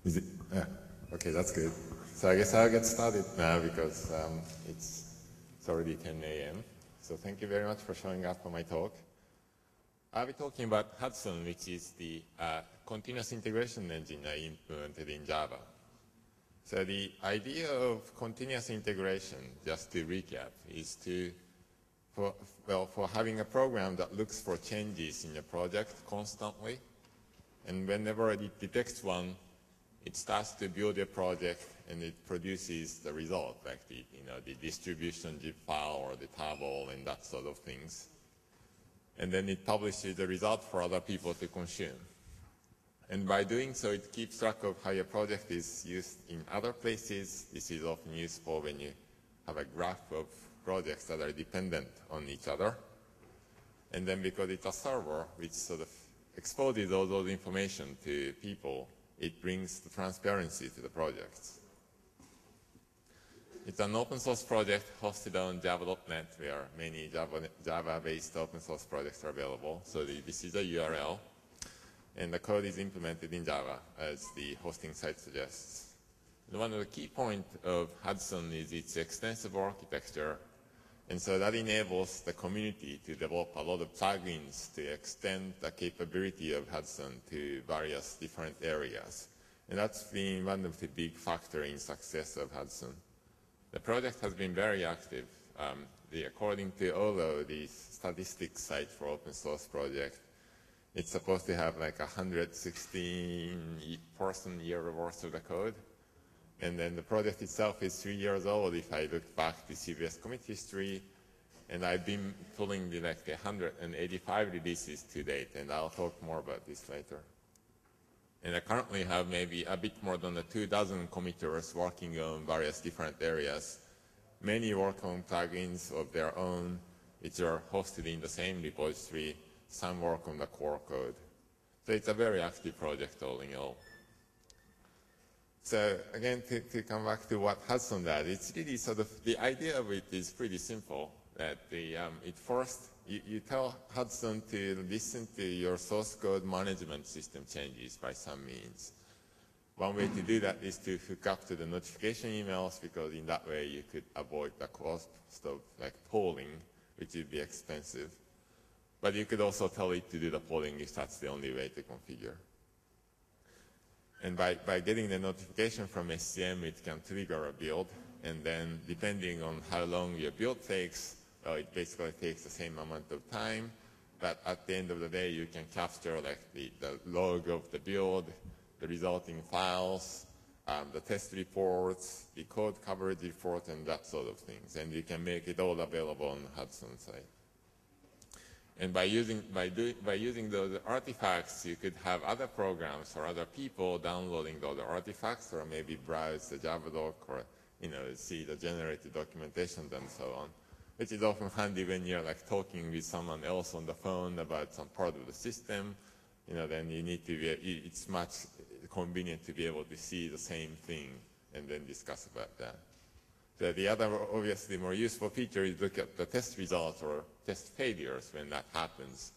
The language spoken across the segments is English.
Is it? Okay, that's good. So I guess I'll get started now because it's already 10 a.m. So thank you very much for showing up for my talk. I'll be talking about Hudson, which is the continuous integration engine I implemented in Java. So the idea of continuous integration, just to recap, is for having a program that looks for changes in a project constantly, and whenever it detects one, it starts to build a project and it produces the result, like the distribution zip file or the table and that sort of things. And then it publishes the result for other people to consume. And by doing so, it keeps track of how your project is used in other places. This is often useful when you have a graph of projects that are dependent on each other. And then because it's a server, which sort of exposes all those information to people, it brings the transparency to the projects. It's an open source project hosted on java.net, where many Java-based open source projects are available. So this is a URL, and the code is implemented in Java, as the hosting site suggests. And one of the key points of Hudson is its extensive architecture, and so that enables the community to develop a lot of plugins to extend the capability of Hudson to various different areas. And that's been one of the big factors in success of Hudson. The project has been very active. According to Olo, the statistics site for open source project, it's supposed to have like 116 year worth of the code. And then the project itself is 3 years old if I look back to CVS commit history. And I've been pulling like 185 releases to date, and I'll talk more about this later. And I currently have maybe a bit more than 2,000 committers working on various different areas. Many work on plugins of their own, which are hosted in the same repository. Some work on the core code. So it's a very active project all in all. So again, to come back to what Hudson does, it's really sort of, the idea of it is pretty simple. That you tell Hudson to listen to your source code management system changes by some means. One way to do that is to hook up to the notification emails, because in that way you could avoid the cost of like polling, which would be expensive. But you could also tell it to do the polling if that's the only way to configure. And by getting the notification from SCM, it can trigger a build. And then depending on how long your build takes, it basically takes the same amount of time. But at the end of the day, you can capture like the log of the build, the resulting files, the test reports, the code coverage report, and that sort of things. And you can make it all available on the Hudson site. And by using those artifacts, you could have other programs or other people downloading those artifacts, or maybe browse the Java doc, or see the generated documentation and so on, which is often handy when you're like talking with someone else on the phone about some part of the system. Then you need to it's much convenient to be able to see the same thing and then discuss about that. So the other, obviously, more useful feature is look at the test results or test failures when that happens.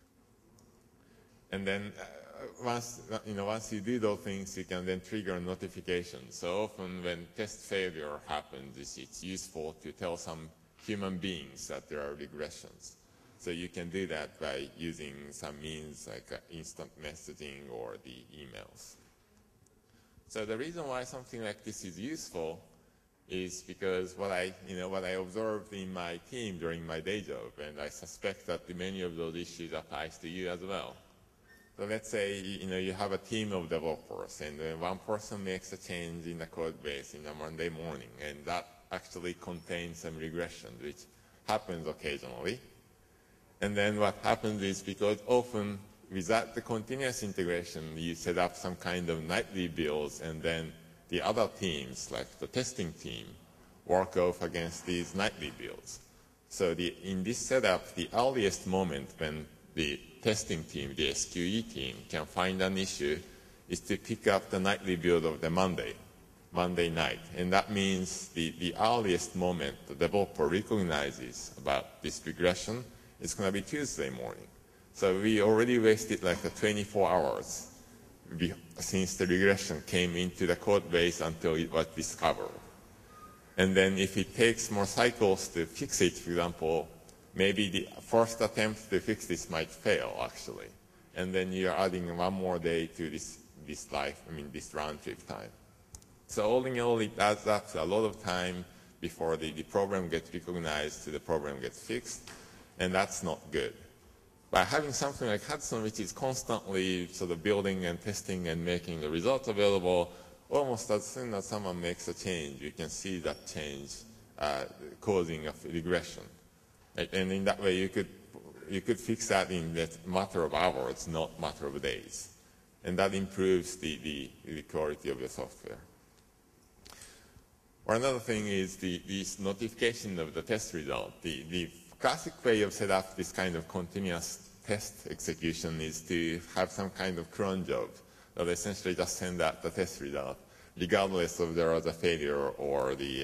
And then once you do those things, you can then trigger notifications. So often when test failure happens, it's useful to tell some human beings that there are regressions. So you can do that by using some means like instant messaging or the emails. So the reason why something like this is useful is because what I observed in my team during my day job, and I suspect that many of those issues applies to you as well. So let's say you have a team of developers, and one person makes a change in the code base in a Monday morning, and that actually contains some regression, which happens occasionally. And then what happens is, because often without the continuous integration, you set up some kind of nightly builds, and then the other teams, like the testing team, work off against these nightly builds. So in this setup, the earliest moment when the testing team, the SQE team, can find an issue is to pick up the nightly build of the Monday night. And that means the earliest moment the developer recognizes about this regression is going to be Tuesday morning. So we already wasted like 24 hours since the regression came into the code base until it was discovered. And then if it takes more cycles to fix it, for example, maybe the first attempt to fix this might fail, actually. And then you're adding one more day to this round trip time. So all in all, it adds up to a lot of time before the program gets recognized to the program gets fixed, and that's not good. By having something like Hudson, which is constantly sort of building and testing and making the results available, almost as soon as someone makes a change, you can see that change causing a regression. And in that way, you could fix that in a matter of hours, not matter of days. And that improves the quality of the software. Or another thing is this notification of the test result. The classic way of set up this kind of continuous test execution is to have some kind of cron job that essentially just send out the test result, regardless of there was a failure or the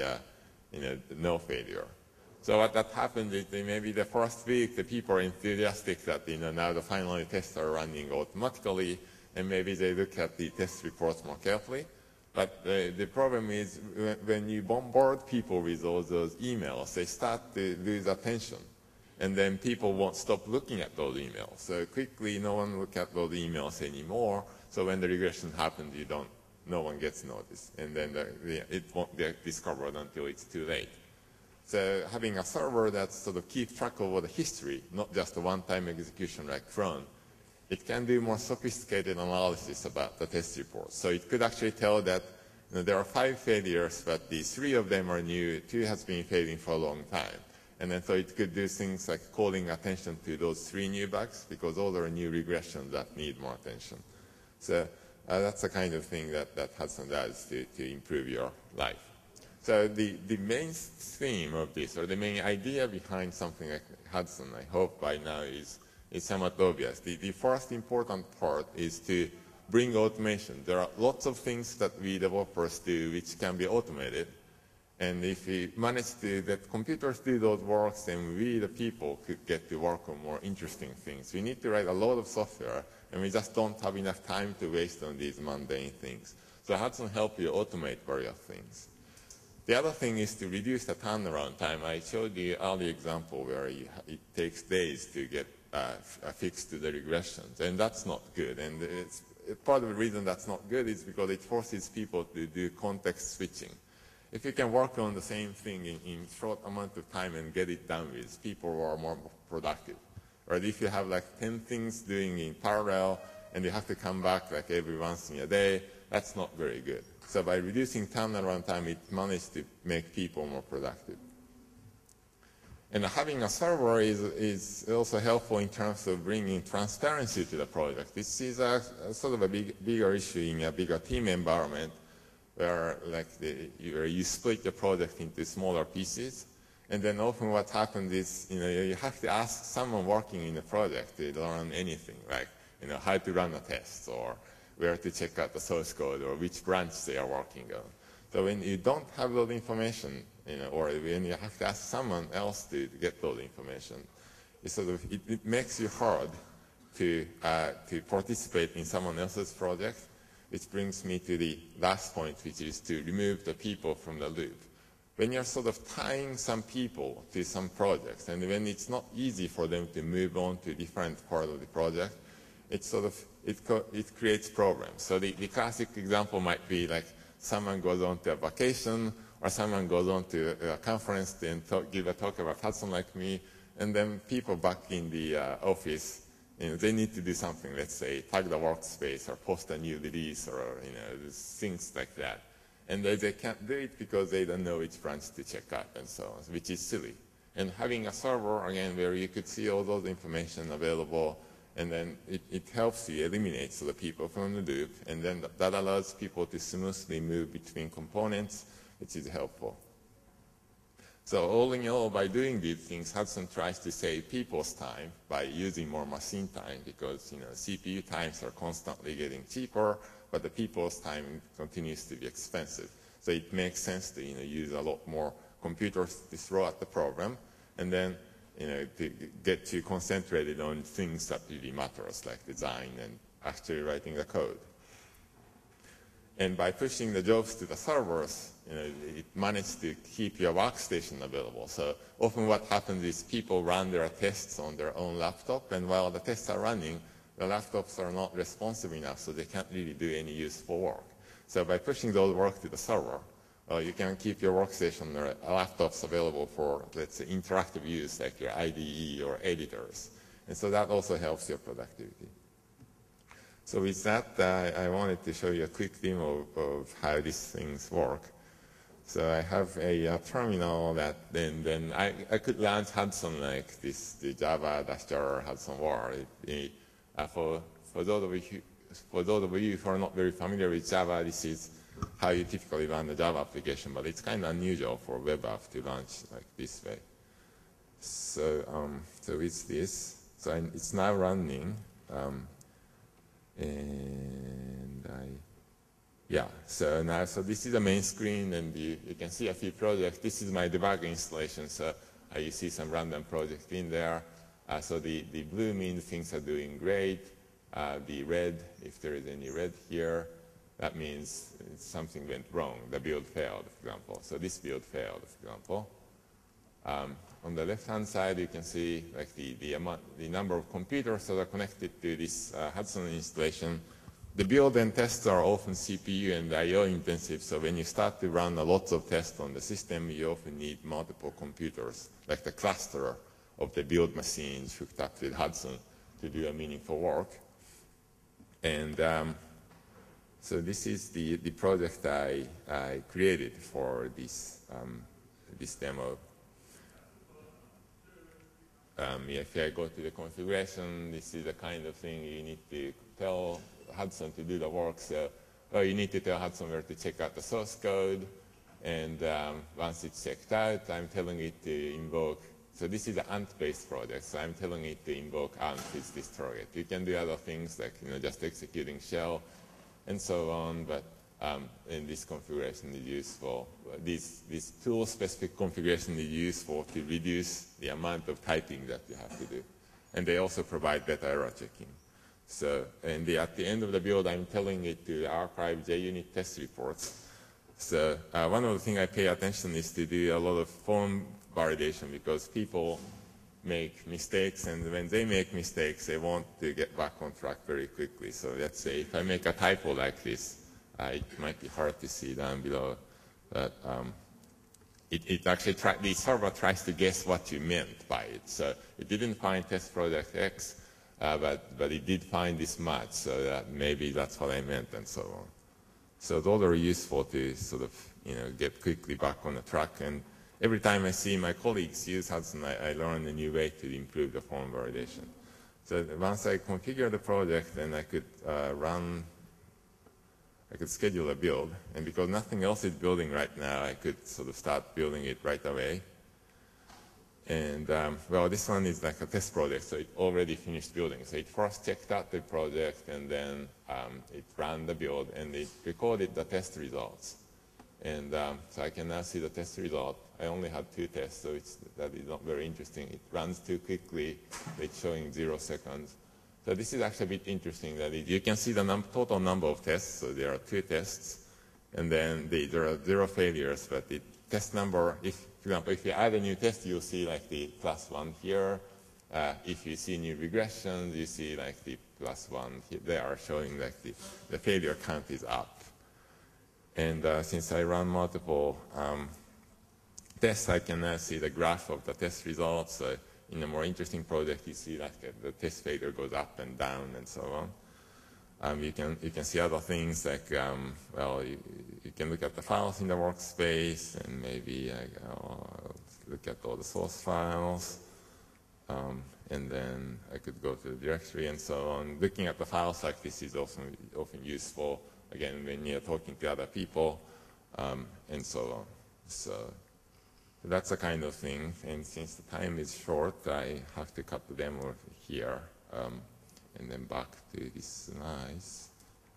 no failure. So what that happens is maybe the first week the people are enthusiastic that now the final tests are running automatically, and maybe they look at the test reports more carefully. But the problem is when you bombard people with all those emails, they start to lose attention. And then people won't stop looking at those emails. So quickly, no one look at those emails anymore. So when the regression happens, no one gets noticed. And then it won't get discovered until it's too late. So having a server that sort of keeps track of all the history, not just a one-time execution like cron, it can do more sophisticated analysis about the test reports. So it could actually tell that there are 5 failures, but the 3 of them are new, 2 has been failing for a long time. And then so it could do things like calling attention to those 3 new bugs, because those are new regressions that need more attention. So that's the kind of thing that Hudson does to improve your life. So the main theme of this, or the main idea behind something like Hudson, I hope by now is somewhat obvious. The first important part is to bring automation. There are lots of things that we developers do which can be automated. And if we manage to let computers do those works, then we, the people, could get to work on more interesting things. We need to write a lot of software, and we just don't have enough time to waste on these mundane things. So Hudson helps you automate various things. The other thing is to reduce the turnaround time. I showed you earlier example where it takes days to get a fix to the regressions, and that's not good. And part of the reason that's not good is because it forces people to do context switching. If you can work on the same thing in short amount of time and get it done with, people are more productive. Or if you have like 10 things doing in parallel and you have to come back like every once in a day, that's not very good. So by reducing turnaround time, it managed to make people more productive. And having a server is also helpful in terms of bringing transparency to the project. This is a sort of a bigger issue in a bigger team environment where you split the project into smaller pieces. And then often what happens is, you have to ask someone working in the project to learn anything, like, how to run a test, or where to check out the source code, or which branch they are working on. So when you don't have those information, or when you have to ask someone else to get those information, it makes you hard to participate in someone else's project, which brings me to the last point, which is to remove the people from the loop. When you're sort of tying some people to some projects, and when it's not easy for them to move on to a different part of the project, it creates problems. So the classic example might be like someone goes on to a vacation, or someone goes on to a conference and give a talk about Hudson like me, and then people back in the office, they need to do something, let's say, tag the workspace or post a new release, or things like that. And they can't do it because they don't know which branch to check out and so on, which is silly. And having a server, again, where you could see all those information available, and then it helps you eliminate the people from the loop, and then that allows people to smoothly move between components, which is helpful. So all in all, by doing these things, Hudson tries to save people's time by using more machine time, because CPU times are constantly getting cheaper, but the people's time continues to be expensive. So it makes sense to use a lot more computers to throw at the program, and then to get you concentrated on things that really matters, like design and actually writing the code. And by pushing the jobs to the servers, it managed to keep your workstation available. So often what happens is people run their tests on their own laptop, and while the tests are running, the laptops are not responsive enough, so they can't really do any useful work. So by pushing those work to the server, you can keep your workstation or laptops available for, let's say, interactive use, like your IDE or editors. And so that also helps your productivity. So with that, I wanted to show you a quick demo of how these things work. So I have a terminal that then I could launch Hudson like this, the Java-jar Hudson war. For those of you who are not very familiar with Java, this is how you typically run a Java application, but it's kind of unusual for a web app to launch like this way. So it's this. So it's now running. So this is the main screen, and you can see a few projects. This is my debug installation, so you see some random project in there. So the blue means things are doing great. The red, if there is any red here, that means something went wrong. The build failed, for example. So this build failed, for example. On the left-hand side, you can see like the number of computers that are connected to this Hudson installation. The build and tests are often CPU and I/O intensive, so when you start to run a lot of tests on the system, you often need multiple computers, like the cluster of the build machines hooked up with Hudson to do a meaningful work. And so this is the project I created for this demo. If I go to the configuration, this is the kind of thing you need to tell Hudson to do the work. So you need to tell Hudson where to check out the source code. And once it's checked out, I'm telling it to invoke. So this is an Ant-based project. So I'm telling it to invoke Ant is this target. You can do other things like just executing shell and so on. But in this configuration is useful. This tool-specific configuration is useful to reduce the amount of typing that you have to do. And they also provide data error checking. So at the end of the build, I'm telling it to archive JUnit test reports. So one of the things I pay attention is to do a lot of form validation, because people make mistakes, and when they make mistakes, they want to get back on track very quickly. So let's say if I make a typo like this, it might be hard to see down below, but it actually the server tries to guess what you meant by it. So it didn't find test project X, but it did find this match, so that maybe that's what I meant, and so on. So those are useful to sort of get quickly back on the track. And every time I see my colleagues use Hudson, I learn a new way to improve the form validation. So once I configure the project, then I could I could schedule a build, and because nothing else is building right now, I could sort of start building it right away. And well, this one is like a test project, so it already finished building. So it first checked out the project, and then it ran the build, and it recorded the test results. And so I can now see the test result. I only had 2 tests, so that is not very interesting. It runs too quickly. It's showing 0 seconds. So this is actually a bit interesting that you can see the total number of tests. So there are 2 tests, and then there are 0 failures. But the test number, for example, if you add a new test, you'll see like the +1 here. If you see new regressions, you see like the +1 here. They are showing like the failure count is up. And since I run multiple tests, I can now see the graph of the test results. In a more interesting project, you see like the test failure goes up and down and so on. You can see other things like, well, you can look at the files in the workspace, and maybe look at all the source files. And then I could go to the directory and so on. Looking at the files like this is often useful, again, when you're talking to other people, and so on. So that's the kind of thing. And since the time is short, I have to cut the demo here, and then back to these slides.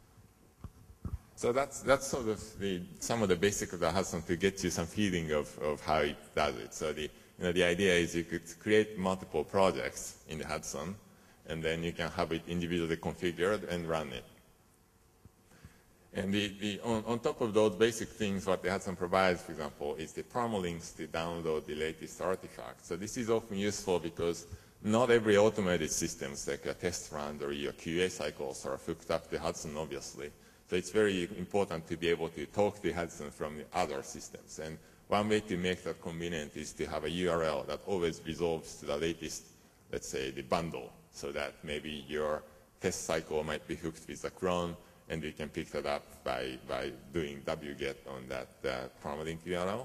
So that's sort of some of the basics of the Hudson to get you some feeling of how it does it. So the idea is you could create multiple projects in the Hudson, and then you can have it individually configured and run it. And on top of those basic things, what the Hudson provides, for example, is the permalinks to download the latest artifacts. So this is often useful because not every automated systems, like a test run or your QA cycles, are hooked up to Hudson, obviously. So it's very important to be able to talk to Hudson from the other systems. And one way to make that convenient is to have a URL that always resolves to the latest, let's say, the bundle, so that maybe your test cycle might be hooked with the cron, and you can pick that up by doing wget on that permalink URL.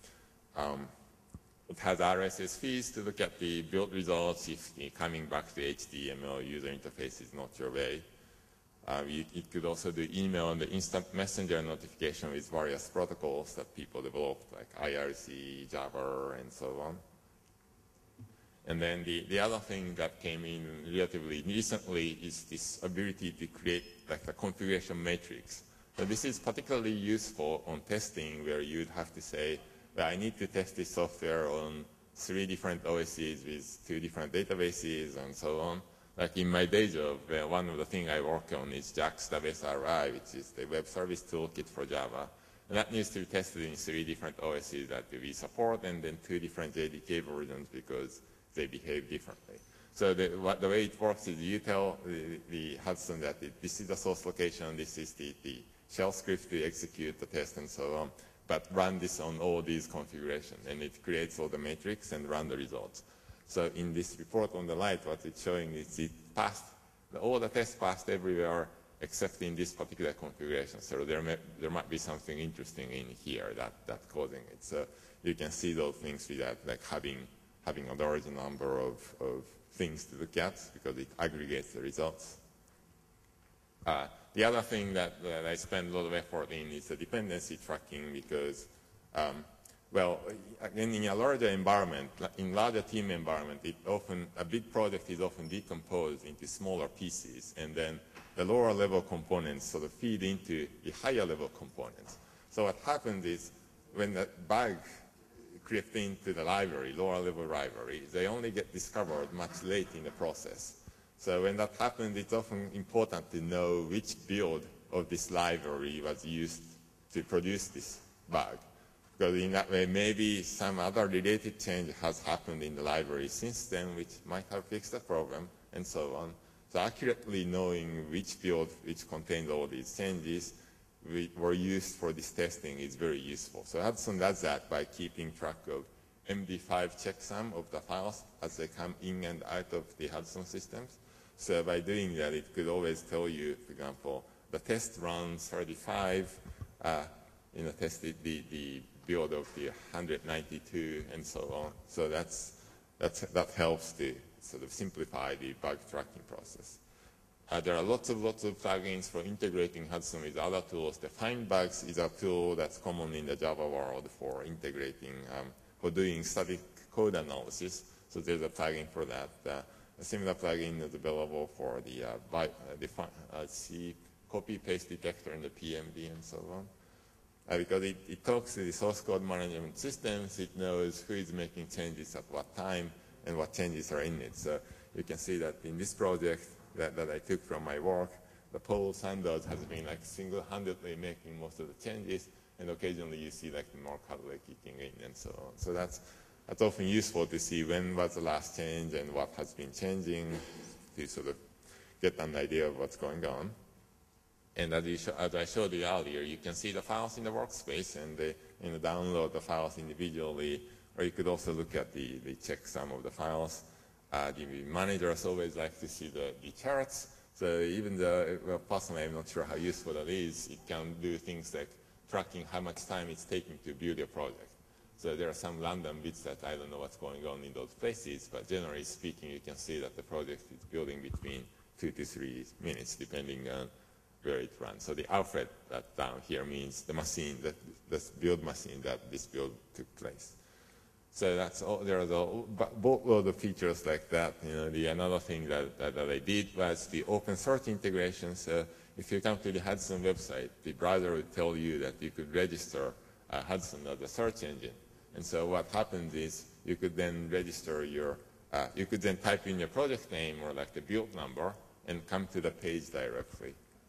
It has RSS feeds to look at the build results if coming back to HTML user interface is not your way. It could also do email and the instant messenger notification with various protocols that people developed, like IRC, Java, and so on. And then the other thing that came in relatively recently is this ability to create like a configuration matrix. So this is particularly useful on testing, where you'd have to say, well, I need to test this software on 3 different OSes with 2 different databases and so on. Like in my day job, one of the things I work on is JAX WSRI, which is the web service toolkit for Java. And that needs to be tested in 3 different OSes that we support, and then 2 different JDK versions because they behave differently. So the way it works is you tell the Hudson that this is the source location, this is the shell script to execute the test and so on, but run this on all these configurations, and it creates all the matrix and run the results. So in this report on the right, what it's showing is it passed, all the tests passed everywhere except in this particular configuration. So there might be something interesting in here that's causing it. So you can see those things without like having a large number of things to look at, because it aggregates the results. The other thing that I spend a lot of effort in is the dependency tracking, because well, again, in a larger environment, in larger team environment, a big project is often decomposed into smaller pieces, and then the lower level components sort of feed into the higher level components. So what happens is when the bug crept into the library, lower level library, they only get discovered much late in the process. So when that happens, it's often important to know which build of this library was used to produce this bug. Because in that way, maybe some other related change has happened in the library since then, which might have fixed the problem, and so on. So accurately knowing which build which contains all these changes were used for this testing is very useful. So Hudson does that by keeping track of MD5 checksum of the files as they come in and out of the Hudson systems. So by doing that, it could always tell you, for example, the test runs 35, tested the build of the 192 and so on. So that helps to sort of simplify the bug tracking process. There are lots of plugins for integrating Hudson with other tools. The Find Bugs is a tool that's common in the Java world for integrating, for doing static code analysis. So there's a plugin for that. A similar plugin is available for the copy-paste detector in the PMD and so on. Because it talks to the source code management systems, it knows who is making changes at what time and what changes are in it. So you can see that in this project that I took from my work, the Paul Sanders has been like single-handedly making most of the changes, and occasionally you see like more Cadway kicking in and so on. So that's often useful to see when was the last change and what has been changing to sort of get an idea of what's going on. And as I showed you earlier, you can see the files in the workspace and download the files individually, or you could also look at the checksum of the files. The managers always like to see the charts. So even well, personally, I'm not sure how useful that is. It can do things like tracking how much time it's taking to build a project. So there are some random bits that I don't know what's going on in those places, but generally speaking, you can see that the project is building between 2 to 3 minutes, depending on where it runs. So the Alfred that down here means the machine, the build machine that this build took place. So that's all. There are a boatload of features like that. Another thing that I did was the open search integration. So if you come to the Hudson website, the browser will tell you that you could register Hudson as a search engine. And so what happens is you could then register you could then type in your project name or like the build number and come to the page directly.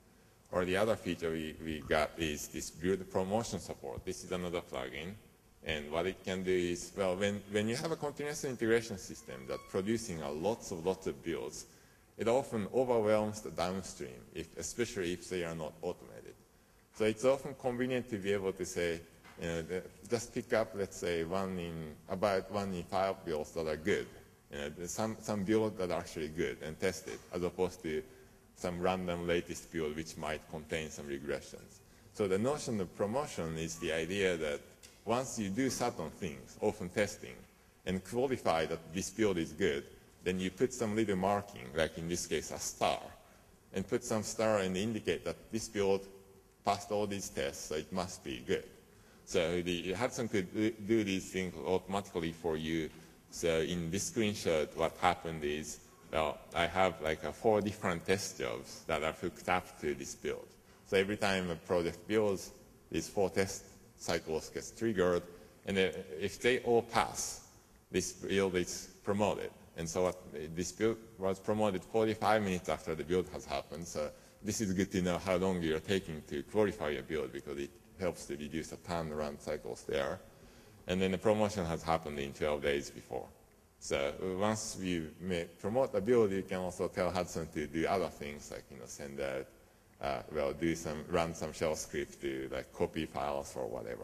Or the other feature we got is this build promotion support. This is another plugin. And what it can do is, well, when you have a continuous integration system that's producing lots of builds, it often overwhelms the downstream, especially if they are not automated. So it's often convenient to be able to say, just pick up, let's say, about 1 in 5 builds that are good. Some builds that are actually good and test it, as opposed to some random latest build which might contain some regressions. So the notion of promotion is the idea that once you do certain things, often testing, and qualify that this build is good, then you put some little marking, like in this case a star, and put some star and indicate that this build passed all these tests, so it must be good. So Hudson could do these things automatically for you. So in this screenshot, what happened is, well, I have like 4 different test jobs that are hooked up to this build. So every time a project builds, these 4 test cycles gets triggered, and if they all pass, this build is promoted. And so this build was promoted 45 minutes after the build has happened. So this is good to know how long you're taking to qualify your build, because it helps to reduce the turnaround cycles there. And then the promotion has happened in 12 days before. So once we promote a build, you can also tell Hudson to do other things, like send out, run some shell script to like copy files or whatever.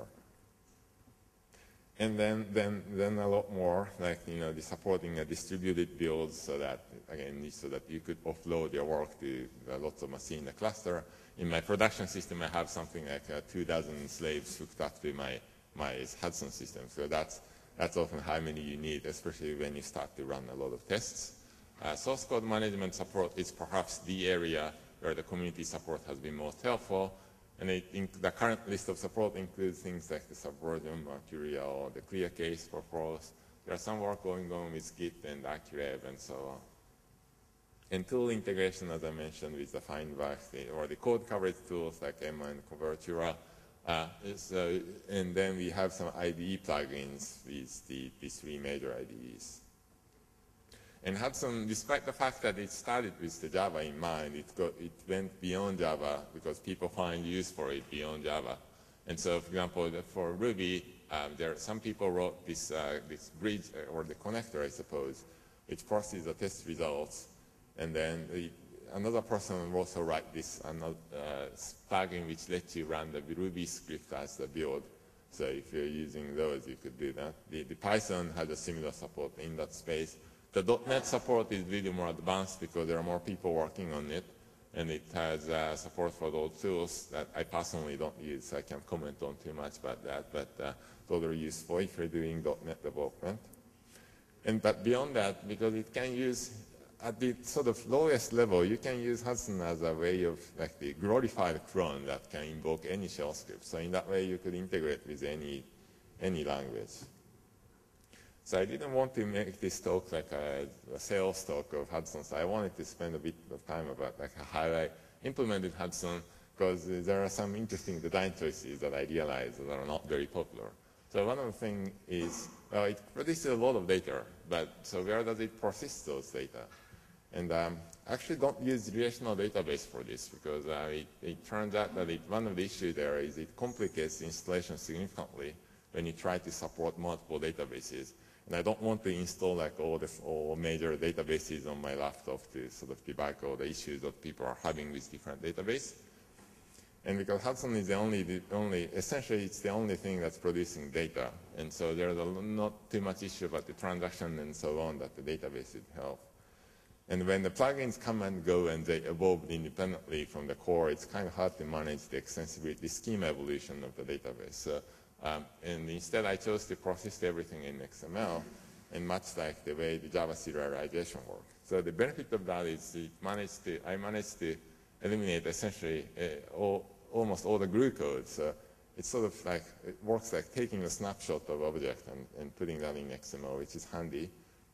And then a lot more, like the supporting distributed builds, so that again, so that you could offload your work to lots of machines in the cluster. In my production system, I have something like 2,000 slaves hooked up to my Hudson system. So that's often how many you need, especially when you start to run a lot of tests. Source code management support is perhaps the area where the community support has been most helpful. And the current list of support includes things like the Subversion, Mercurial, or the clear case for Pros. There's some work going on with Git and Accurev and so on. And tool integration, as I mentioned, with the Findback, or the code coverage tools like Emma and Covertura. And then we have some IDE plugins with the 3 major IDEs. And Hudson, despite the fact that it started with the Java in mind, it went beyond Java because people find use for it beyond Java. And so, for example, for Ruby, some people wrote this bridge, or the connector, I suppose, which processes the test results. And then another person will also write this plugin which lets you run the Ruby script as the build. So if you're using those, you could do that. The Python has a similar support in that space. The .NET support is really more advanced because there are more people working on it, and it has support for those tools that I personally don't use, so I can't comment on too much about that, but those are useful if you're doing .NET development. But beyond that, because it can use, at the sort of lowest level, you can use Hudson as a way of like the glorified clone that can invoke any shell script. So in that way, you could integrate with any language. So I didn't want to make this talk like a sales talk of Hudson. So I wanted to spend a bit of time about like how I implemented Hudson, because there are some interesting design choices that I realized that are not very popular. So one of the things is, well, it produces a lot of data, but so where does it persist those data? And actually don't use relational database for this, because it turns out that one of the issues there is it complicates the installation significantly when you try to support multiple databases. And I don't want to install like all major databases on my laptop to sort of debug all the issues that people are having with different databases. And because Hudson is essentially it's the only thing that's producing data. And so there's not too much issue about the transaction and so on that the database would help. And when the plugins come and go and they evolve independently from the core, it's kind of hard to manage the extensibility, the schema evolution of the database. So, and instead I chose to process everything in XML, and much like the way the Java serialization works. So the benefit of that is I managed to eliminate essentially almost all the glue code. So it's sort of like, it works like taking a snapshot of object and putting that in XML, which is handy.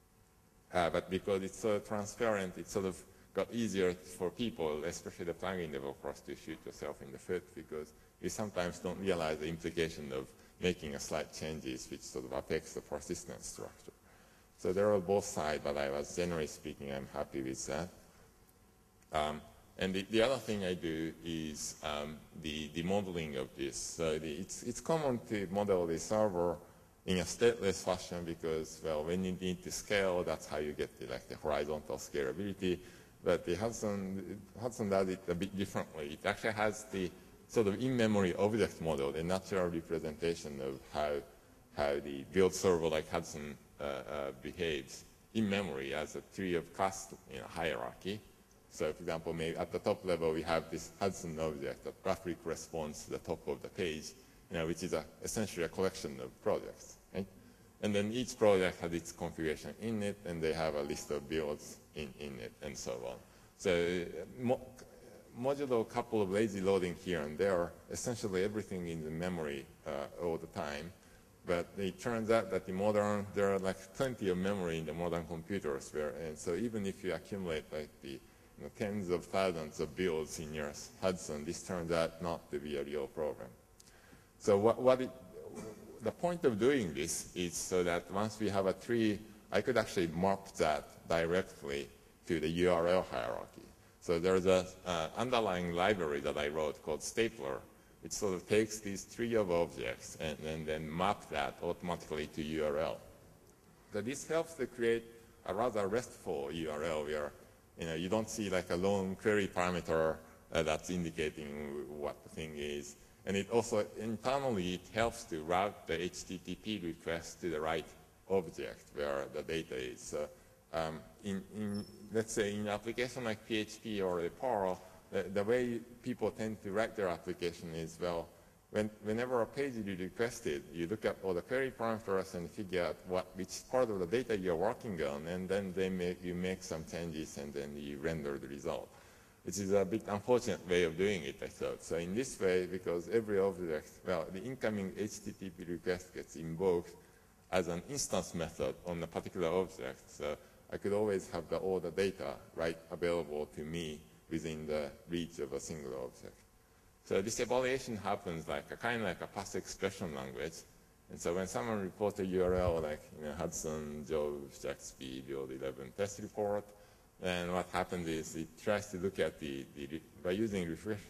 But because it's so transparent, it sort of got easier for people, especially the plugin developers, to shoot yourself in the foot, because you sometimes don't realize the implication of making a slight changes which sort of affects the persistence structure. So there are both sides, but generally speaking, I'm happy with that. And the other thing I do is the modeling of this. So it's common to model the server in a stateless fashion because, well, when you need to scale, that's how you get the horizontal scalability. But the Hudson does it a bit differently. It actually has the sort of in-memory object model, the natural representation of how the build server like Hudson behaves in memory as a tree of class hierarchy. So, for example, maybe at the top level, we have this Hudson object that roughly corresponds to the top of the page, which is essentially a collection of projects. Right? And then each project has its configuration in it, and they have a list of builds in it, and so on. So, modulo couple of lazy loading here and there, essentially everything in the memory all the time. But it turns out that there are like plenty of memory in the modern computers, and so even if you accumulate like the tens of thousands of builds in your Hudson, this turns out not to be a real program. So the point of doing this is so that once we have a tree, I could actually map that directly to the URL hierarchy. So there's an underlying library that I wrote called Stapler. It sort of takes these tree of objects and then map that automatically to URL. So this helps to create a rather restful URL where you don't see like a lone query parameter that's indicating what the thing is. And it also, internally, it helps to route the HTTP request to the right object where the data is. So let's say in an application like PHP or Perl, the way people tend to write their application is, well, whenever a page is requested, you look at all the query parameters and figure out which part of the data you're working on, and then you make some changes, and then you render the result, which is a bit unfortunate way of doing it, I thought. So in this way, because every object, well, the incoming HTTP request gets invoked as an instance method on a particular object, so I could always have all the data available to me within the reach of a single object. So this evaluation happens kind of like a passive expression language. And so when someone reports a URL like Hudson, Jove, Jacksby, build 11 test report, then what happens is it tries to look at by using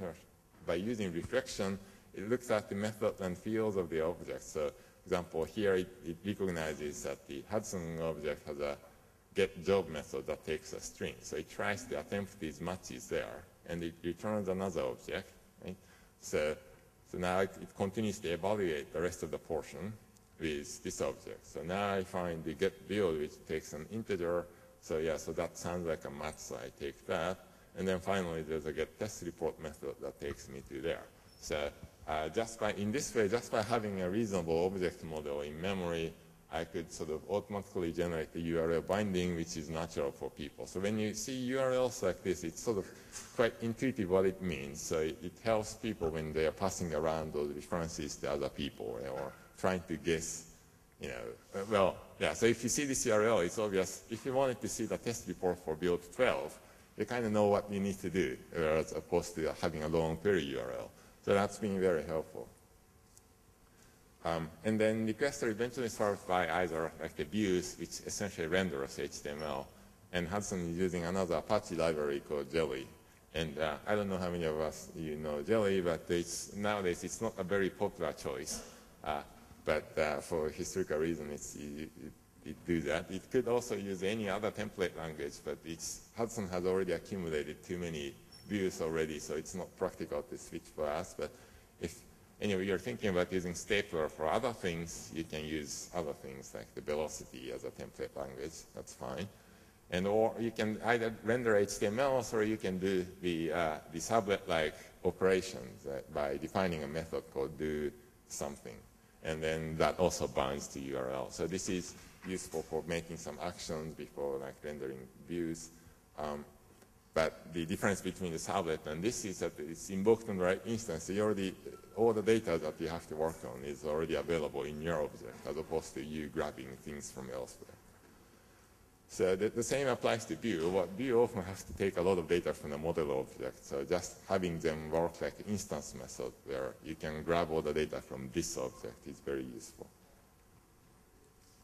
reflection, it looks at the method and fields of the object. So, for example, here it recognizes that the Hudson object has a get job method that takes a string. So it tries to attempt these matches there, and it returns another object. Right? So now it continues to evaluate the rest of the portion with this object. So now I find the get build, which takes an integer. So yeah, so that sounds like a match, so I take that. And then finally, there's a get test report method that takes me to there. So in this way, just by having a reasonable object model in memory, I could sort of automatically generate the URL binding, which is natural for people. So when you see URLs like this, it's sort of quite intuitive what it means. So it helps people when they are passing around those references to other people or trying to guess, well, yeah, so if you see this URL, it's obvious. If you wanted to see the test report for build 12, you kind of know what you need to do, as opposed to having a long query URL. So that's been very helpful. And then requests are eventually served by either like the views, which essentially renders HTML, and Hudson is using another Apache library called Jelly. And I don't know how many of us know Jelly, but nowadays it's not a very popular choice. But for historical reasons, it do that. It could also use any other template language, but Hudson has already accumulated too many views already, so it's not practical to switch for us. But if anyway, you're thinking about using Stapler for other things, you can use other things like the Velocity as a template language. That's fine. Or you can either render HTML, or you can do the sublet-like operations by defining a method called do something. And then that also binds to URL. So this is useful for making some actions before rendering views. But the difference between the sublet and this is that it's invoked on the right instance. All the data that you have to work on is already available in your object, as opposed to you grabbing things from elsewhere. So the same applies to Vue. Vue often has to take a lot of data from the model object. So just having them work like an instance method where you can grab all the data from this object is very useful.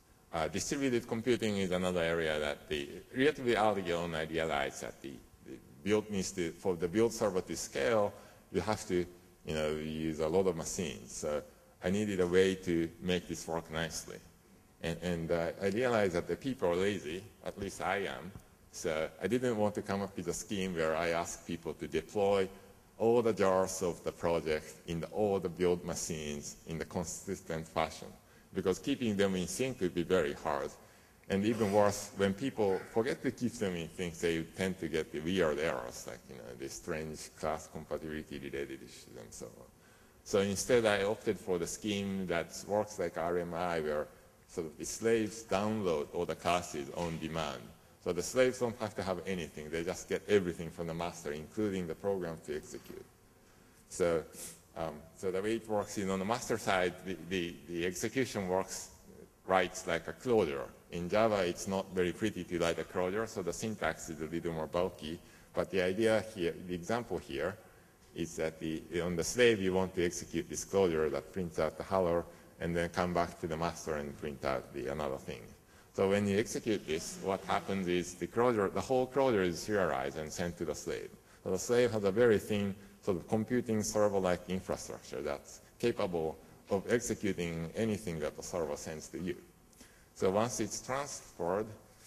Distributed computing is another area that relatively early on I realized that for the build server to scale, you have to use a lot of machines. So I needed a way to make this work nicely. And I realized that the people are lazy, at least I am. So I didn't want to come up with a scheme where I ask people to deploy all the jars of the project in all the build machines in the consistent fashion, because keeping them in sync would be very hard. And even worse, when people forget to keep them in sync, they tend to get the weird errors, like the strange class compatibility related issues and so on. So instead, I opted for the scheme that works like RMI, where sort of the slaves download all the classes on demand. So the slaves don't have to have anything. They just get everything from the master, including the program to execute. So, so the way it works is on the master side, the execution writes like a closure. In Java, it's not very pretty to write a closure, so the syntax is a little more bulky. But the idea here, the example here, is that on the slave, you want to execute this closure that prints out the hello, and then come back to the master and print out another thing. So when you execute this, what happens is the whole closure is serialized and sent to the slave. So the slave has a very thin sort of computing server-like infrastructure that's capable of executing anything that the server sends to you. So once it's transferred,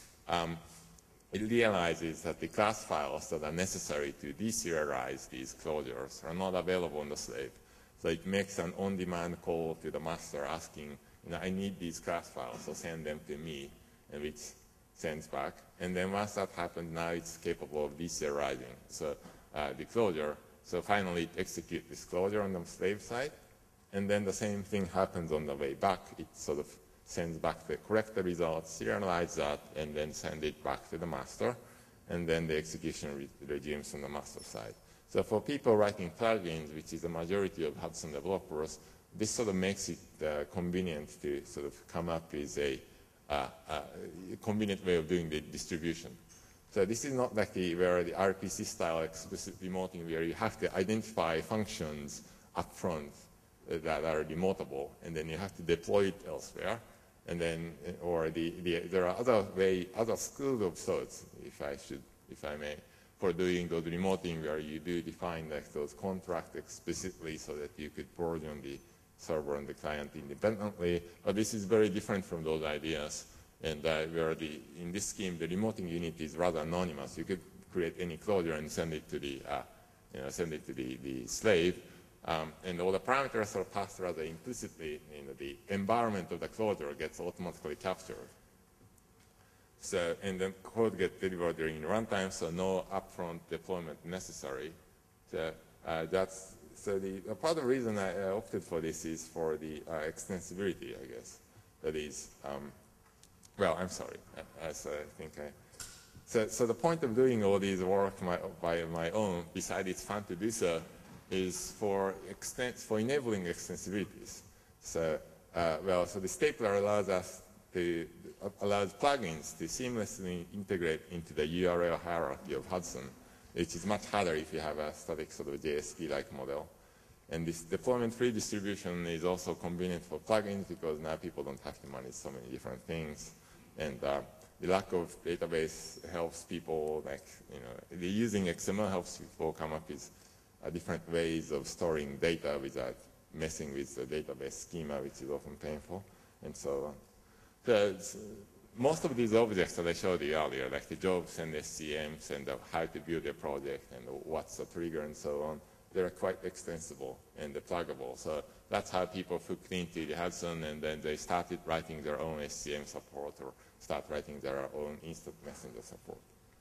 it realizes that the class files that are necessary to deserialize these closures are not available on the slave. So it makes an on-demand call to the master asking, I need these class files, so send them to me, and which sends back. And then once that happens, now it's capable of deserializing the closure. So finally, it executes this closure on the slave side. And then the same thing happens on the way back. It sort of sends back the correct results, serializes that, and then send it back to the master. And then the execution resumes on the master side. So for people writing plugins, which is the majority of Hudson developers, this sort of makes it convenient to sort of come up with a convenient way of doing the distribution. So this is not like where the RPC style explicit remoting, where you have to identify functions up front that are remotable, and then you have to deploy it elsewhere. And then, or there are other schools of thoughts, if I may, for doing those remoting, where you do define like those contracts explicitly so that you could provision the server and the client independently. But this is very different from those ideas. And where in this scheme, the remoting unit is rather anonymous. You could create any closure and send it to the slave. And all the parameters are passed rather implicitly. The environment of the closure gets automatically captured. So, and then code gets delivered during runtime, so no upfront deployment necessary. So the part of the reason I opted for this is for the extensibility, I guess. That is, well, I'm sorry. So the point of doing all these work by my own, besides it's fun to do so, is for enabling extensibilities. So, so the stapler allows plugins to seamlessly integrate into the URL hierarchy of Hudson, which is much harder if you have a static sort of JSP-like model. And this deployment-free distribution is also convenient for plugins because now people don't have to manage so many different things. And the lack of database helps people, the using XML helps people come up with different ways of storing data without messing with the database schema, which is often painful, and so on. So most of these objects that I showed you earlier, like the jobs and SCMs and how to build a project and what's the trigger and so on, they're quite extensible and pluggable. So that's how people hooked into the Hudson, and then they started writing their own SCM support or start writing their own instant messenger support.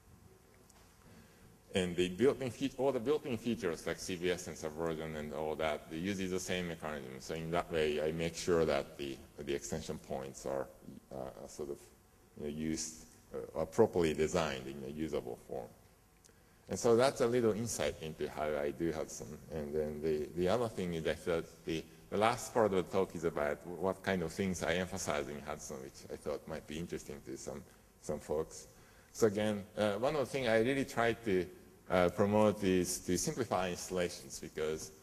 And all the built-in features like CVS and subversion and all that, they use the same mechanism. So in that way, I make sure that the extension points are sort of used, are properly designed in a usable form. And so that's a little insight into how I do Hudson. And then the other thing is that the last part of the talk is about what kind of things I emphasize in Hudson, which I thought might be interesting to some folks. So again, one of the things I really tried to promote is to simplify installations, because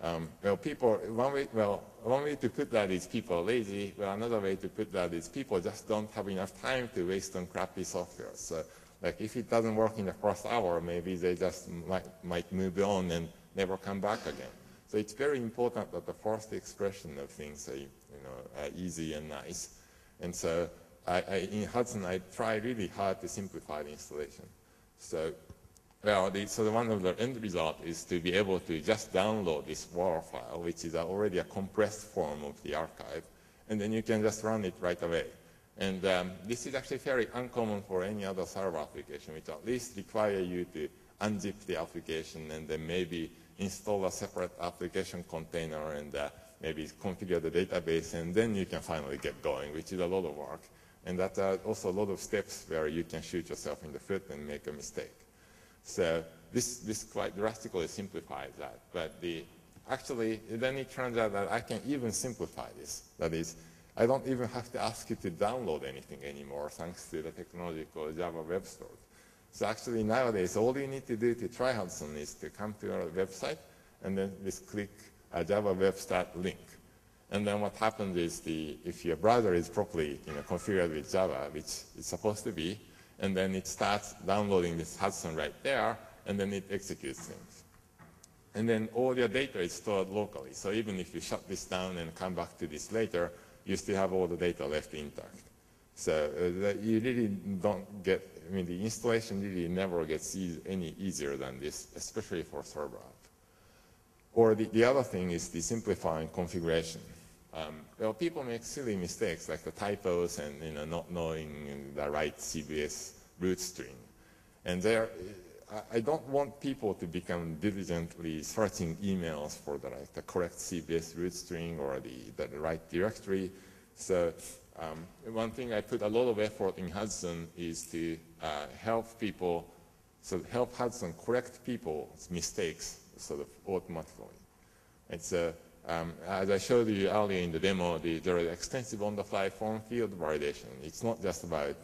one way to put that is people are lazy. Well, another way to put that is people just don't have enough time to waste on crappy software. So Like if it doesn't work in the first hour, maybe they just might move on and never come back again. So it's very important that the first expression of things are easy and nice. And so in Hudson, I try really hard to simplify the installation. So, one of the end result is to be able to just download this WAR file, which is already a compressed form of the archive, and then you can just run it right away. And this is actually very uncommon for any other server application, which at least require you to unzip the application and then maybe install a separate application container and maybe configure the database, and then you can finally get going, which is a lot of work. And that's also a lot of steps where you can shoot yourself in the foot and make a mistake. So this quite drastically simplifies that. But actually, then it turns out that I can even simplify this. That is, I don't even have to ask you to download anything anymore, thanks to the technology called Java Web Store. So actually nowadays, all you need to do to try Hudson is to come to our website and then just click a Java Web Start link. And then what happens is if your browser is properly configured with Java, which it's supposed to be, and then it starts downloading this Hudson right there, and then it executes things. And then all your data is stored locally. So even if you shut this down and come back to this later, you still have all the data left intact. So you really don't get, the installation really never gets any easier than this, especially for server app. Or the other thing is the simplifying configuration. People make silly mistakes like the typos and not knowing the right CBS root string. And I don't want people to become diligently searching emails for the correct CBS root string or the right directory. So one thing I put a lot of effort in Hudson is to help people, help Hudson correct people's mistakes sort of automatically. It's as I showed you earlier in the demo, there is extensive on-the-fly form field validation. It's not just about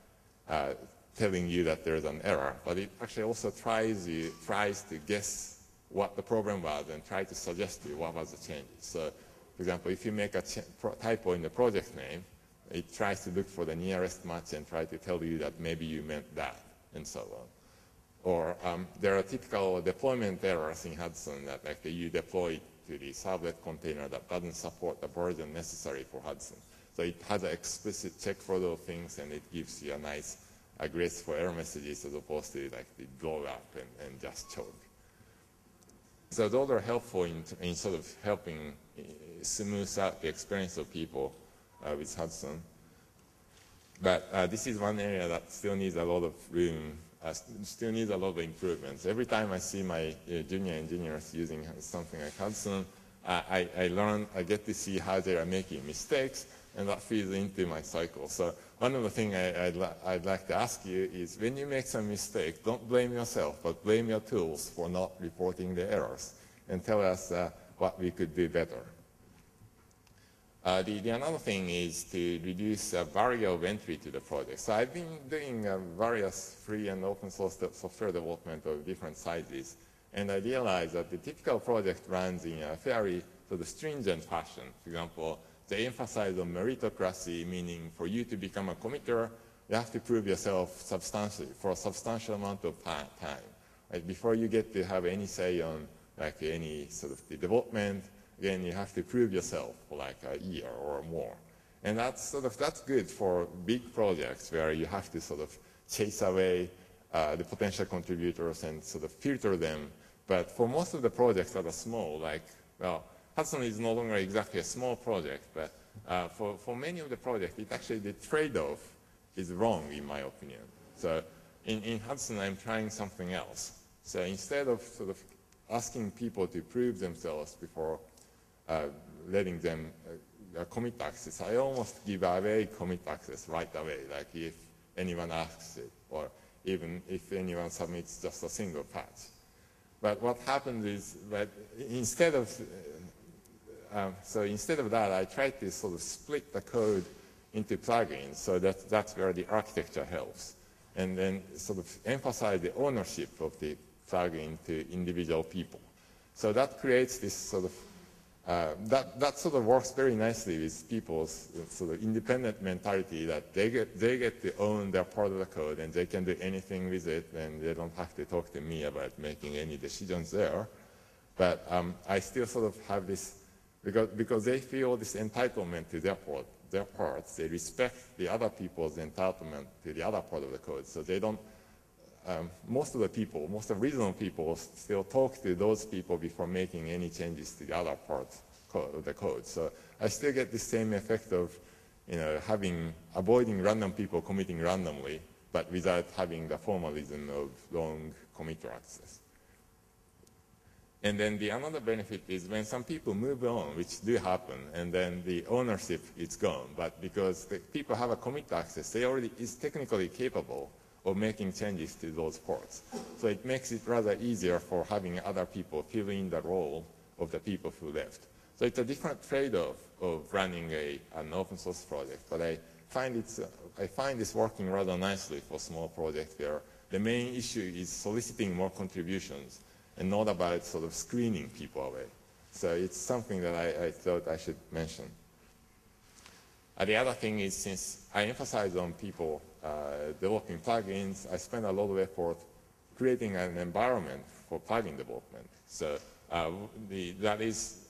telling you that there's an error, but it actually also tries to guess what the problem was and try to suggest to you what was the changes. So, for example, if you make a typo in the project name, it tries to look for the nearest match and try to tell you that maybe you meant that, and so on. Or there are typical deployment errors in Hudson that you deploy to the servlet container that doesn't support the version necessary for Hudson. So it has an explicit check for those things, and it gives you a nice graceful error messages as opposed to the blow up and just choke. So those are helpful in sort of helping smooth out the experience of people with Hudson. But this is one area that still needs a lot of room, still needs a lot of improvements. Every time I see my junior engineers using something like Hudson, I get to see how they are making mistakes, and that feeds into my cycle. So one of the things I'd like to ask you is, when you make some mistake, don't blame yourself, but blame your tools for not reporting the errors, and tell us what we could do better. The another thing is to reduce barrier of entry to the project. So I've been doing various free and open source software development of different sizes, and I realized that the typical project runs in a very sort of stringent fashion. For example, they emphasize on meritocracy, meaning for you to become a committer, you have to prove yourself substantially for a substantial amount of time. Right? Before you get to have any say on any sort of the development, again, you have to prove yourself for a year or more. And that's good for big projects where you have to sort of chase away the potential contributors and sort of filter them. But for most of the projects that are small, Hudson is no longer exactly a small project, but for many of the projects, the trade-off is wrong, in my opinion. So in Hudson, I'm trying something else. So instead of sort of asking people to prove themselves before letting them commit access, I almost give away commit access right away, if anyone asks it, or even if anyone submits just a single patch. But what happens is that instead of that, I try to sort of split the code into plugins, so that's where the architecture helps, and then sort of emphasize the ownership of the plugin to individual people. So that creates this sort of that sort of works very nicely with people's sort of independent mentality that they get to own their part of the code and they can do anything with it and they don't have to talk to me about making any decisions there. But I still sort of have this, because they feel this entitlement to their parts. They respect the other people's entitlement to the other part of the code. So they don't, most of the regional people still talk to those people before making any changes to the other part of the code. So I still get the same effect of, avoiding random people committing randomly, but without having the formalism of long commit access. And then the another benefit is when some people move on, which do happen, and then the ownership is gone. But because the people have a commit access, they already is technically capable of making changes to those ports. So it makes it rather easier for having other people fill in the role of the people who left. So it's a different trade-off of running an open source project. But I find this working rather nicely for small projects where the main issue is soliciting more contributions and not about sort of screening people away. So it's something that I thought I should mention. The other thing is, since I emphasize on people developing plugins, I spend a lot of effort creating an environment for plugin development. So that is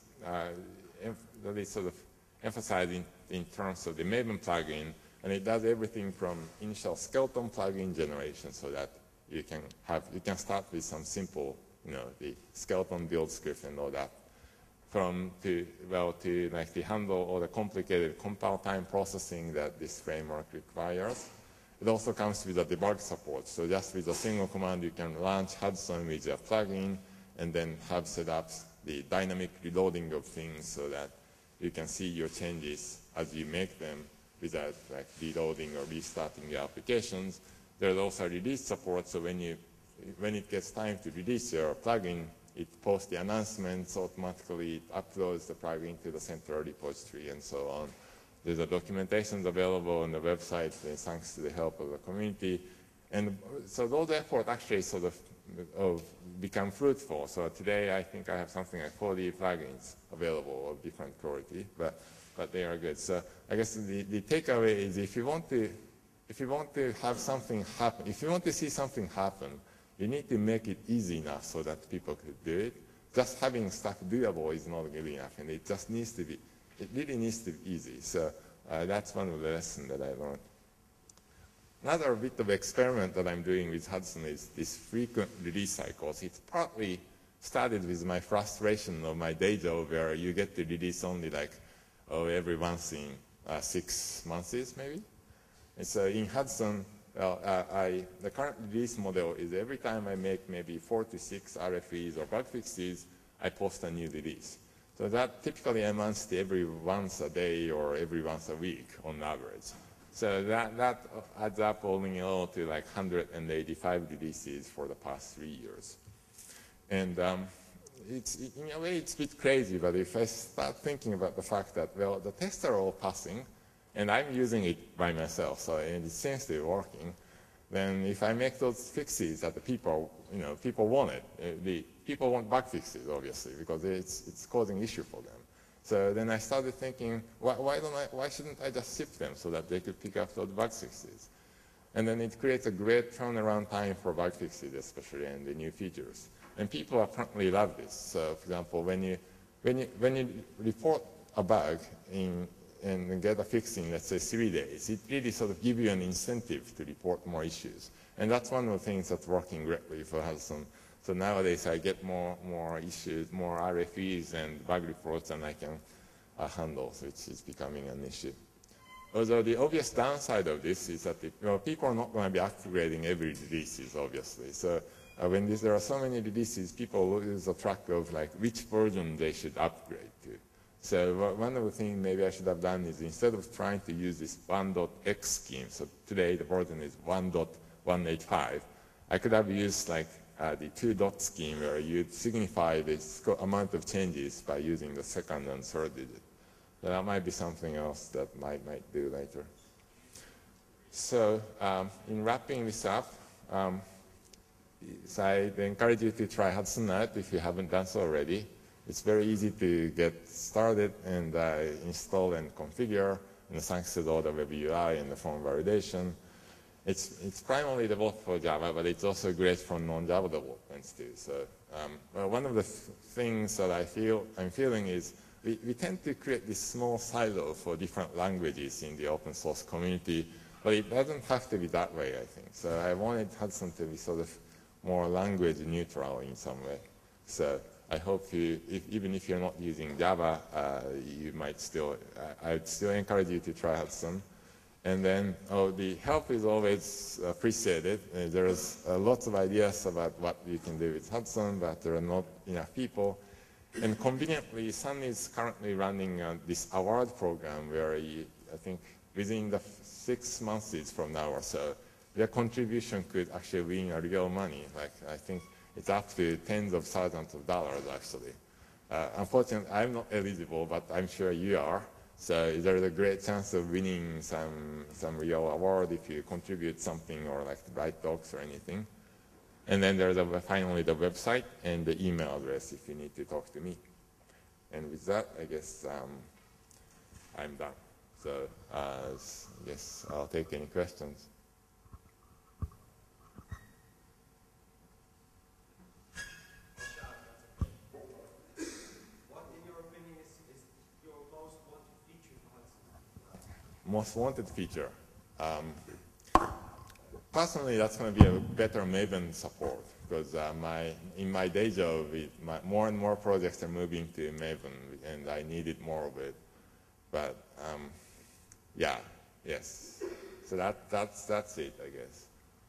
sort of emphasized in terms of the Maven plugin, and it does everything from initial skeleton plugin generation, so that you can start with some simple, the skeleton build script and all that, to like the handle all the complicated compile time processing that this framework requires. It also comes with a debug support. So just with a single command, you can launch Hudson with a plugin and then have set up the dynamic reloading of things so that you can see your changes as you make them without like reloading or restarting your applications. There's also release support. So when it gets time to release your plugin, it posts the announcements automatically, it uploads the plugin to the central repository and so on. There's a documentation available on the website thanks to the help of the community. And so those efforts actually sort of become fruitful. So today I think I have something like 40 plugins available of different quality, but they are good. So I guess the takeaway is if you want to have something happen, if you want to see something happen, you need to make it easy enough so that people could do it. Just having stuff doable is not good enough, and it just needs to be, it really needs to be easy. So that's one of the lessons that I learned. Another bit of experiment that I'm doing with Hudson is these frequent release cycles. It partly started with my frustration of my day job where you get to release only like every once in 6 months maybe. And so in Hudson, the current release model is every time I make maybe 4 to 6 RFEs or bug fixes, I post a new release. So that typically amounts to every once a day or every once a week on average. So that adds up all in all to like 185 releases for the past 3 years. And in a way, it's a bit crazy, but if I start thinking about the fact that, well, the tests are all passing, and I'm using it by myself, so and it seems to be working, then if I make those fixes that the people, people want it, the people want bug fixes, obviously, because it's causing issue for them. So then I started thinking, why shouldn't I just ship them so that they could pick up those bug fixes? And then it creates a great turnaround time for bug fixes, especially, and the new features. And people apparently love this. So, for example, when you report a bug and get a fix in, let's say, 3 days, it really sort of gives you an incentive to report more issues. And that's one of the things that's working greatly for Hudson. So nowadays I get more issues, more RFEs and bug reports than I can handle, which is becoming an issue. Although the obvious downside of this is that people are not going to be upgrading every release, obviously. So when there are so many releases, people lose a track of like which version they should upgrade to. So one of the things maybe I should have done is instead of trying to use this 1.x scheme, so today the version is 1.185, I could have used like the 2 scheme where you signify the amount of changes by using the second and third digit. So that might be something else that I might do later. So in wrapping this up, so I encourage you to try Hudson out if you haven't done so already. It's very easy to get started and install and configure, and thanks to all the web UI and the form validation. It's primarily developed for Java, but it's also great for non-Java developments too. So one of the things that I'm feeling is we tend to create this small silo for different languages in the open source community, but it doesn't have to be that way, I think. So I wanted Hudson to be sort of more language neutral in some way. So I hope even if you're not using Java, you might still, I'd still encourage you to try Hudson. And then, the help is always appreciated. There's lots of ideas about what you can do with Hudson, but there are not enough people. And conveniently, Sun is currently running this award program where I think within the 6 months from now or so, their contribution could actually win a real money. Like, I think it's up to tens of thousands of dollars, actually. Unfortunately, I'm not eligible, but I'm sure you are. So there's a great chance of winning some real award if you contribute something or like write docs or anything. And then there's finally the website and the email address if you need to talk to me. And with that, I guess I'm done. So yes, I'll take any questions. Most wanted feature. Personally, that's going to be a better Maven support because in my day job, more and more projects are moving to Maven, and I needed more of it. But yeah, yes. So that's it, I guess.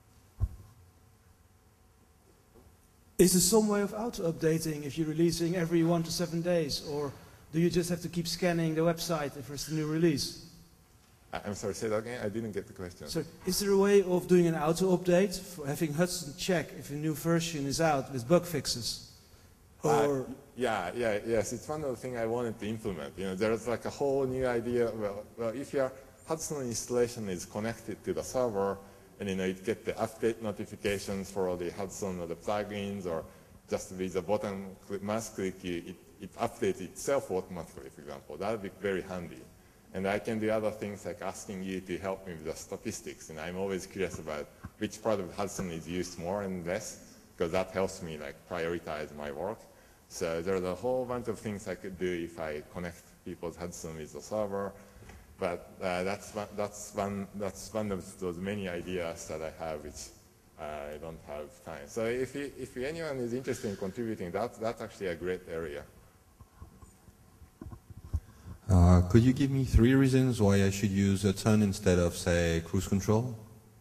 Is there some way of auto-updating if you're releasing every 1 to 7 days, or do you just have to keep scanning the website if there's a new release? I'm sorry, say that again? I didn't get the question. So, is there a way of doing an auto-update, for having Hudson check if a new version is out with bug fixes? Or yes, it's one of the things I wanted to implement. You know, there's like a whole new idea. Well, if your Hudson installation is connected to the server, and you know, you get the update notifications for all the Hudson or the plugins, or just with a button mouse click, it updates itself automatically, for example. That would be very handy. And I can do other things like asking you to help me with the statistics. And I'm always curious about which part of Hudson is used more and less, because that helps me like prioritize my work. So there's a whole bunch of things I could do if I connect people's Hudson with the server. But that's one of those many ideas that I have, which I don't have time. So if anyone is interested in contributing, that's actually a great area. Could you give me 3 reasons why I should use Hudson instead of, say, cruise control?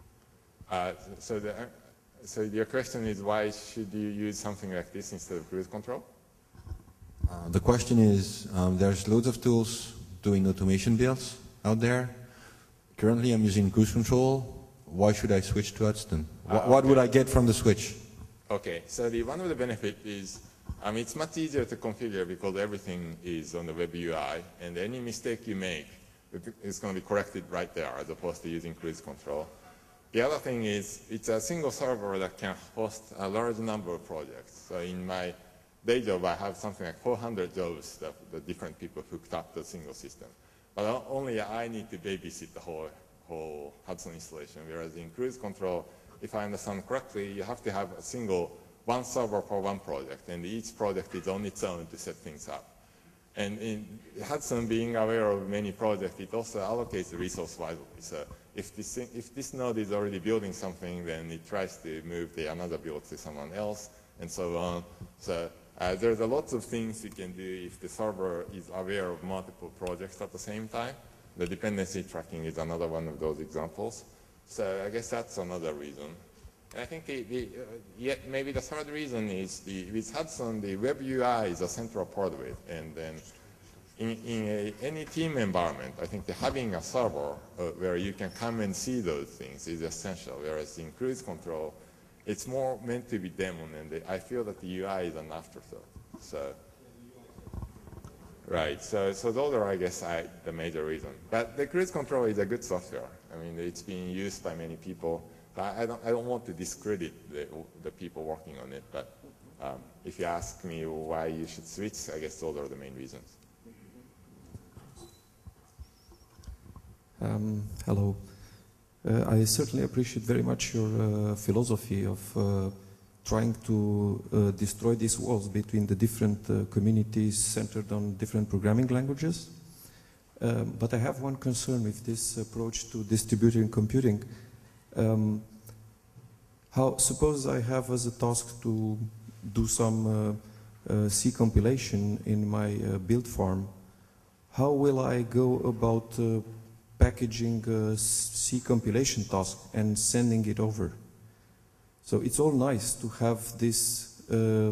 So your question is, why should you use something like this instead of cruise control? The question is, there's loads of tools doing automation builds out there. Currently, I'm using cruise control. Why should I switch to Hudson? What would I get from the switch? Okay, so one of the benefits is, it's much easier to configure because everything is on the web UI, and any mistake you make is going to be corrected right there as opposed to using cruise control. The other thing is it's a single server that can host a large number of projects. So in my day job, I have something like 400 jobs that the different people hooked up to a single system. But only I need to babysit the whole Hudson installation, whereas in cruise control, if I understand correctly, you have to have a single one server for one project, and each project is on its own to set things up. And in Hudson, being aware of many projects, it also allocates the resource wisely. So if this node is already building something, then it tries to move another build to someone else, and so on. So there's a lot of things you can do if the server is aware of multiple projects at the same time. The dependency tracking is another one of those examples. So I guess that's another reason. I think maybe the third reason is with Hudson, the web UI is a central part of it. And then in any team environment, I think having a server where you can come and see those things is essential. Whereas in cruise control, it's more meant to be demoed, and I feel that the UI is an afterthought. So, right. So those are, I guess, the major reason. But the cruise control is a good software. I mean, it's being used by many people. I don't want to discredit the people working on it, but If you ask me why you should switch, I guess those are the main reasons. Hello. I certainly appreciate very much your philosophy of trying to destroy these walls between the different communities centered on different programming languages. But I have one concern with this approach to distributed computing. Suppose I have as a task to do some C compilation in my build farm. How will I go about packaging a C compilation task and sending it over? So it's all nice to have this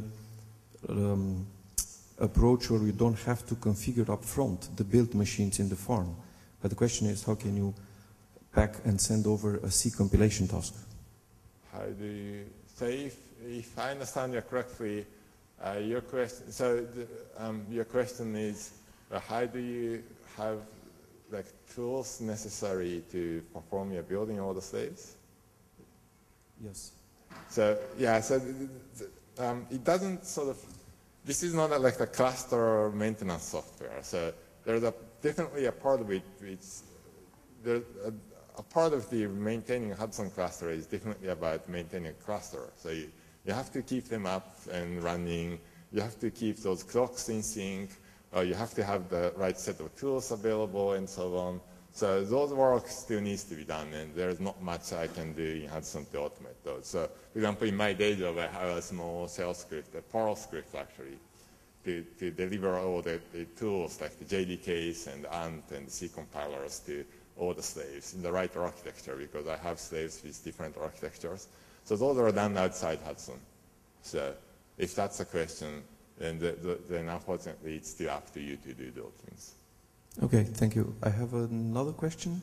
approach where you don't have to configure up front the build machines in the farm. But the question is, how can you pack and send over a C compilation task? How do you, so if I understand you correctly, your question, so your question is, how do you have like tools necessary to perform your building all the slaves? Yes. So yeah, so it doesn't sort of, this is not like a cluster maintenance software. So there's definitely a part of it which, there's a part of the maintaining Hudson cluster is definitely about maintaining a cluster. So you have to keep them up and running. You have to keep those clocks in sync. You have to have the right set of tools available and so on. So those work still needs to be done, and there's not much I can do in Hudson to automate those. So, for example, in my day job, I have a small shell script, a Perl script actually, to deliver all the tools like the JDKs and ANT and C compilers to all the slaves in the right architecture, because I have slaves with different architectures. So those are done outside Hudson. So if that's a question, then unfortunately it's still up to you to do those things. Okay, thank you. I have another question.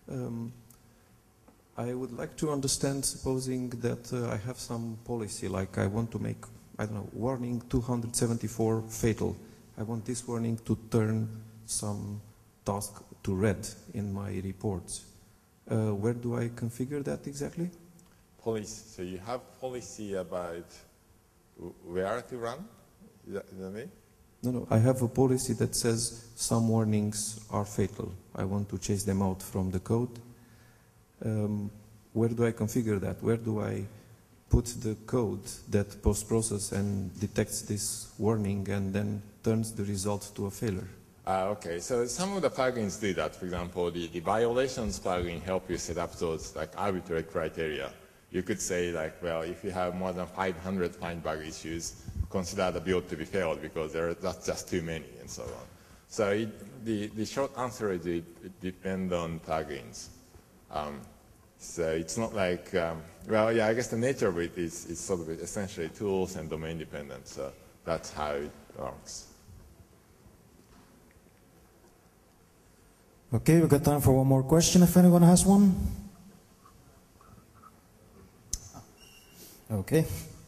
I would like to understand, supposing that I have some policy, like I want to make, I don't know, warning 274 fatal. I want this warning to turn some task to red in my reports. Where do I configure that exactly? Policy. So you have policy about where to run? Is that me? No, I have a policy that says some warnings are fatal. I want to chase them out from the code. Where do I configure that? Where do I put the code that post-process and detects this warning and then turns the result to a failure? Okay, so some of the plugins do that. For example, the violations plugin help you set up those like arbitrary criteria. You could say like, well, if you have more than 500 find bug issues, consider the build to be failed because that's just too many and so on. So the short answer is it depends on plugins. So it's not like, well, yeah, I guess the nature of it is sort of essentially tools and domain dependent. So that's how it works. Okay, we've got time for one more question if anyone has one. Okay.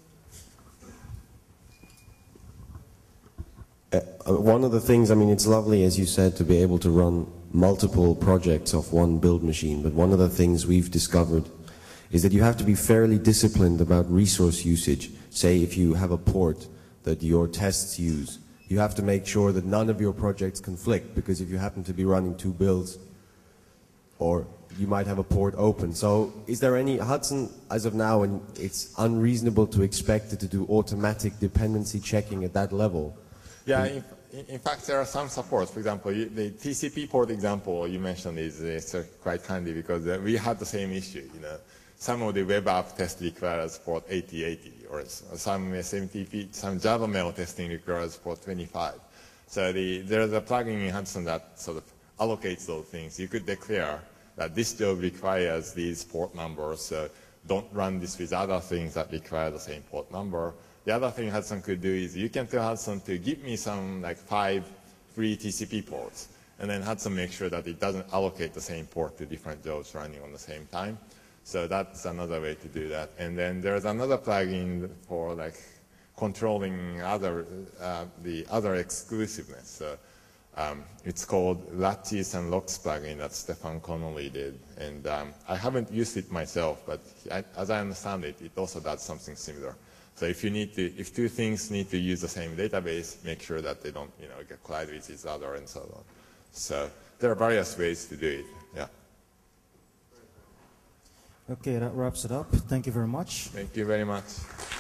One of the things, I mean, it's lovely, as you said, to be able to run multiple projects off one build machine, but one of the things we've discovered is that you have to be fairly disciplined about resource usage. Say if you have a port that your tests use, you have to make sure that none of your projects conflict, because if you happen to be running two builds, or you might have a port open. So is there any, Hudson, as of now, and it's unreasonable to expect it to do automatic dependency checking at that level? Yeah, in fact, there are some supports. For example, the TCP port example you mentioned is quite handy because we had the same issue. You know, some of the web app test requires port 8080, or some SMTP, some Java mail testing requires port 25. So there's a plugin in Hudson that sort of allocates those things. You could declare that this job requires these port numbers, so don't run this with other things that require the same port number. The other thing Hudson could do is you can tell Hudson to give me some like 5 free TCP ports, and then Hudson makes sure that it doesn't allocate the same port to different jobs running on the same time. So that's another way to do that. And then there's another plugin for like controlling the other exclusiveness. So, it's called Latches and Locks plugin that Stefan Connolly did. And I haven't used it myself, but as I understand it, it also does something similar. So if two things need to use the same database, make sure that they don't, get collide with each other and so on. So there are various ways to do it. Yeah. Okay, that wraps it up. Thank you very much. Thank you very much.